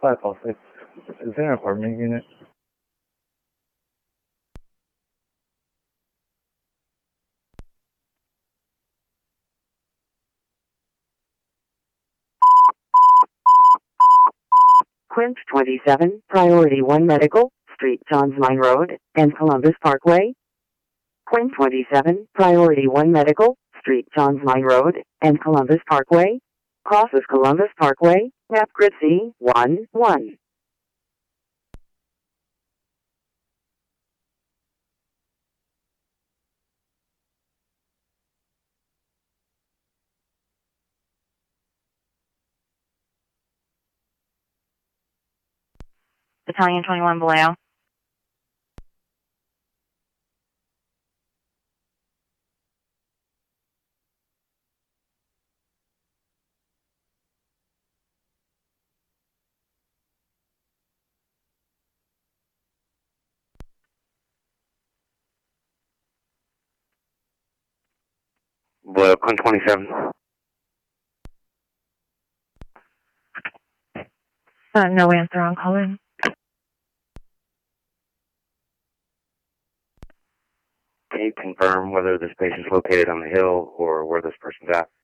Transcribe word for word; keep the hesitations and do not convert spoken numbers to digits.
five oh six. Is there an apartment unit? Quint twenty-seven, Priority one Medical, Street Johns Mine Road, and Columbus Parkway. Quint twenty-seven, Priority one Medical, Street Johns Mine Road, and Columbus Parkway. Crosses Columbus Parkway, map grid C one one. Battalion twenty-one, Vallejo. Vallejo, Quint twenty-seven. Uh, no answer on call in. Can you confirm whether this patient's located on the hill or where this person's at?